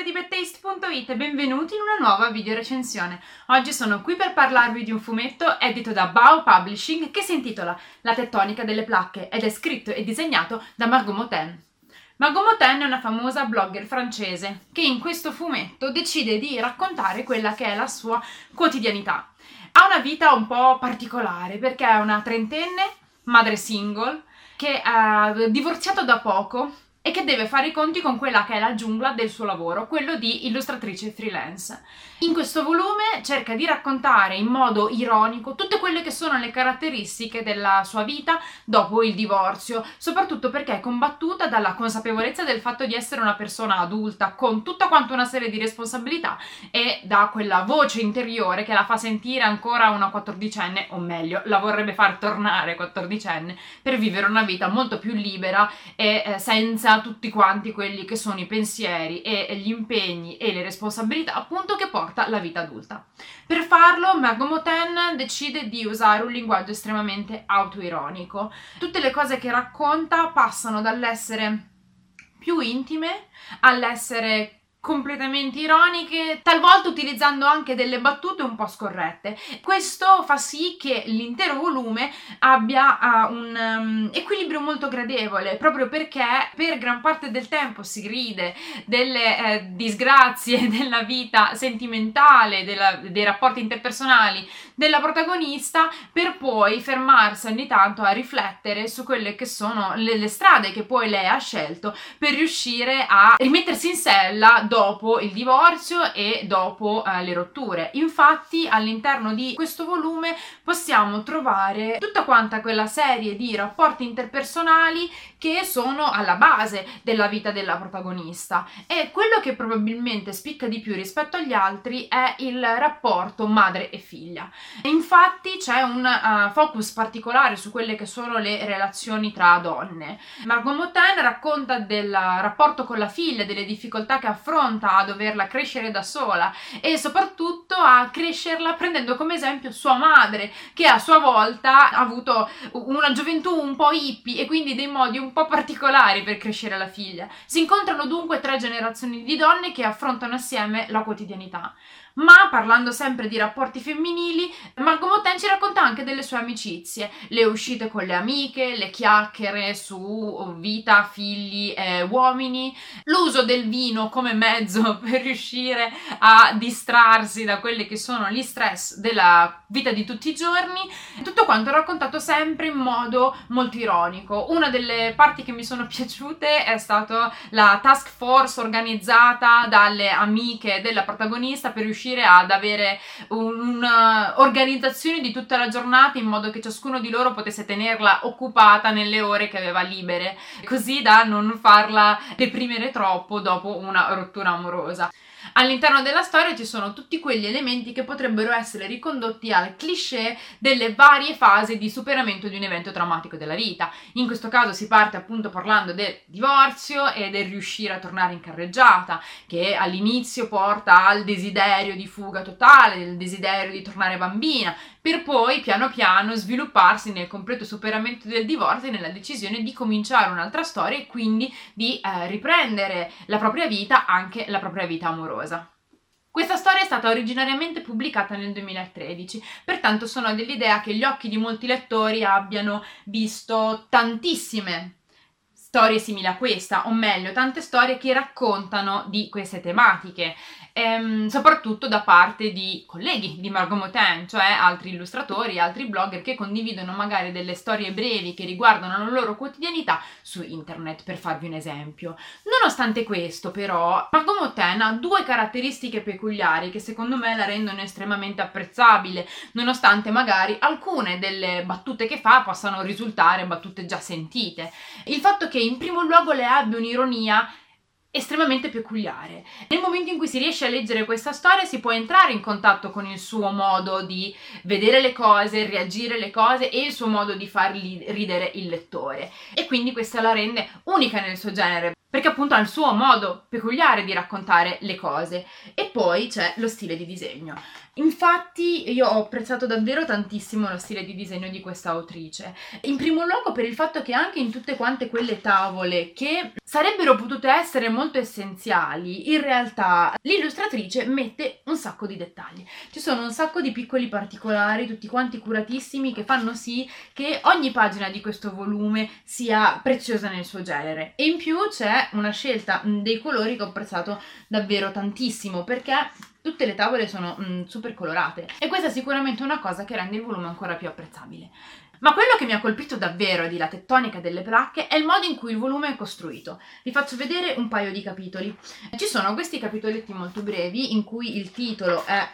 di bedtaste.it e benvenuti in una nuova video recensione. Oggi sono qui per parlarvi di un fumetto edito da Bao Publishing che si intitola La tettonica delle placche ed è scritto e disegnato da Margot Motin. Margot Motin è una famosa blogger francese che in questo fumetto decide di raccontare quella che è la sua quotidianità. Ha una vita un po' particolare perché è una trentenne, madre single, che è divorziato da poco e che deve fare i conti con quella che è la giungla del suo lavoro, quello di illustratrice freelance. In questo volume cerca di raccontare in modo ironico tutte quelle che sono le caratteristiche della sua vita dopo il divorzio, soprattutto perché è combattuta dalla consapevolezza del fatto di essere una persona adulta con tutta quanta una serie di responsabilità e da quella voce interiore che la fa sentire ancora una quattordicenne, o meglio, la vorrebbe far tornare quattordicenne per vivere una vita molto più libera e senza tutti quanti quelli che sono i pensieri e gli impegni e le responsabilità appunto che porta la vita adulta. Per farlo Margot Motin decide di usare un linguaggio estremamente autoironico. Tutte le cose che racconta passano dall'essere più intime all'essere completamente ironiche, talvolta utilizzando anche delle battute un po' scorrette. Questo fa sì che l'intero volume abbia un equilibrio molto gradevole, proprio perché per gran parte del tempo si ride delle disgrazie della vita sentimentale, dei rapporti interpersonali della protagonista, per poi fermarsi ogni tanto a riflettere su quelle che sono le strade che poi lei ha scelto per riuscire a rimettersi in sella dopo il divorzio e dopo le rotture. Infatti all'interno di questo volume possiamo trovare tutta quanta quella serie di rapporti interpersonali che sono alla base della vita della protagonista, e quello che probabilmente spicca di più rispetto agli altri è il rapporto madre e figlia. Infatti c'è un focus particolare su quelle che sono le relazioni tra donne. Margot Motin racconta del rapporto con la figlia, delle difficoltà che affronta a doverla crescere da sola e soprattutto a crescerla prendendo come esempio sua madre, che a sua volta ha avuto una gioventù un po' hippie e quindi dei modi un po' particolari per crescere la figlia. Si incontrano dunque tre generazioni di donne che affrontano assieme la quotidianità. Ma parlando sempre di rapporti femminili, Margot Motin ci racconta anche delle sue amicizie, le uscite con le amiche, le chiacchiere su vita, figli e uomini, l'uso del vino come mezzo per riuscire a distrarsi da quelli che sono gli stress della vita di tutti i giorni. Tutto quanto raccontato sempre in modo molto ironico. Una delle parti che mi sono piaciute è stata la task force organizzata dalle amiche della protagonista per riuscire ad avere un'organizzazione di tutta la giornata in modo che ciascuno di loro potesse tenerla occupata nelle ore che aveva libere, così da non farla deprimere troppo dopo una rottura amorosa. All'interno della storia ci sono tutti quegli elementi che potrebbero essere ricondotti al cliché delle varie fasi di superamento di un evento drammatico della vita. In questo caso si parte appunto parlando del divorzio e del riuscire a tornare in carreggiata, che all'inizio porta al desiderio di fuga totale, del desiderio di tornare bambina, per poi piano piano svilupparsi nel completo superamento del divorzio e nella decisione di cominciare un'altra storia e quindi di riprendere la propria vita, anche la propria vita amorosa. Questa storia è stata originariamente pubblicata nel 2013, pertanto sono dell'idea che gli occhi di molti lettori abbiano visto tantissime storie simili a questa, o meglio, tante storie che raccontano di queste tematiche, soprattutto da parte di colleghi di Margot Motin, cioè altri illustratori, altri blogger che condividono magari delle storie brevi che riguardano la loro quotidianità su internet, per farvi un esempio. Nonostante questo, però, Margot Motin ha due caratteristiche peculiari che secondo me la rendono estremamente apprezzabile, nonostante magari alcune delle battute che fa possano risultare battute già sentite. Il fatto che in primo luogo le abbia un'ironia estremamente peculiare. Nel momento in cui si riesce a leggere questa storia si può entrare in contatto con il suo modo di vedere le cose, reagire alle cose e il suo modo di far ridere il lettore, e quindi questa la rende unica nel suo genere, perché appunto ha il suo modo peculiare di raccontare le cose. E poi c'è lo stile di disegno. Infatti io ho apprezzato davvero tantissimo lo stile di disegno di questa autrice, in primo luogo per il fatto che anche in tutte quante quelle tavole che sarebbero potute essere molto essenziali, in realtà l'illustratrice mette un sacco di dettagli. Ci sono un sacco di piccoli particolari, tutti quanti curatissimi, che fanno sì che ogni pagina di questo volume sia preziosa nel suo genere. E in più c'è una scelta dei colori che ho apprezzato davvero tantissimo, perché tutte le tavole sono super colorate e questa è sicuramente una cosa che rende il volume ancora più apprezzabile. Ma quello che mi ha colpito davvero di La tettonica delle placche è il modo in cui il volume è costruito. Vi faccio vedere un paio di capitoli. Ci sono questi capitoletti molto brevi in cui il titolo è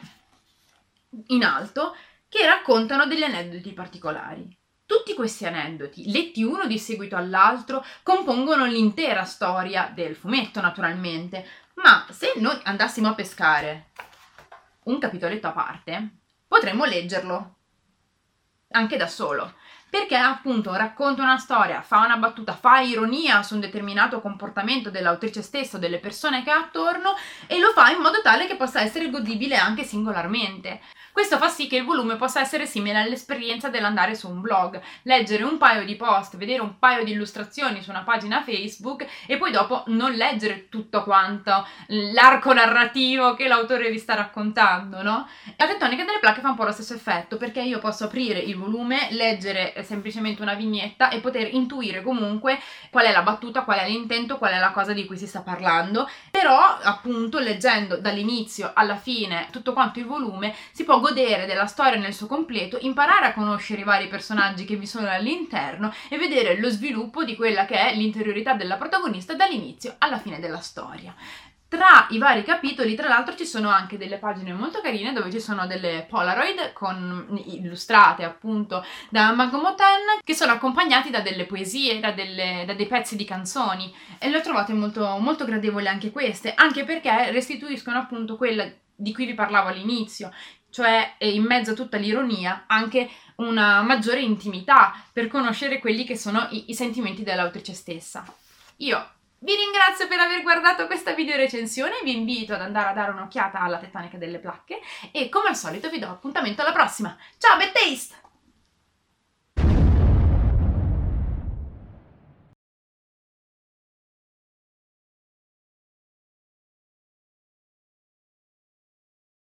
in alto, che raccontano degli aneddoti particolari. Tutti questi aneddoti, letti uno di seguito all'altro, compongono l'intera storia del fumetto, naturalmente, ma se noi andassimo a pescare un capitoletto a parte, potremmo leggerlo anche da solo, perché appunto racconta una storia, fa una battuta, fa ironia su un determinato comportamento dell'autrice stessa o delle persone che ha attorno e lo fa in modo tale che possa essere godibile anche singolarmente. Questo fa sì che il volume possa essere simile all'esperienza dell'andare su un blog, leggere un paio di post, vedere un paio di illustrazioni su una pagina Facebook e poi dopo non leggere tutto quanto l'arco narrativo che l'autore vi sta raccontando, no? La tettonica delle placche fa un po' lo stesso effetto, perché io posso aprire il volume, leggere semplicemente una vignetta e poter intuire comunque qual è la battuta, qual è l'intento, qual è la cosa di cui si sta parlando, però appunto leggendo dall'inizio alla fine tutto quanto il volume si può godere della storia nel suo completo, imparare a conoscere i vari personaggi che vi sono all'interno e vedere lo sviluppo di quella che è l'interiorità della protagonista dall'inizio alla fine della storia. Tra i vari capitoli, tra l'altro, ci sono anche delle pagine molto carine dove ci sono delle Polaroid illustrate appunto da Magomo Ten, che sono accompagnati da delle poesie, da dei pezzi di canzoni, e le ho trovate molto, molto gradevoli anche queste, anche perché restituiscono appunto quella di cui vi parlavo all'inizio, cioè in mezzo a tutta l'ironia anche una maggiore intimità per conoscere quelli che sono i sentimenti dell'autrice stessa. Io vi ringrazio per aver guardato questa video recensione, vi invito ad andare a dare un'occhiata alla tettonica delle placche e come al solito vi do appuntamento alla prossima. Ciao, bad taste!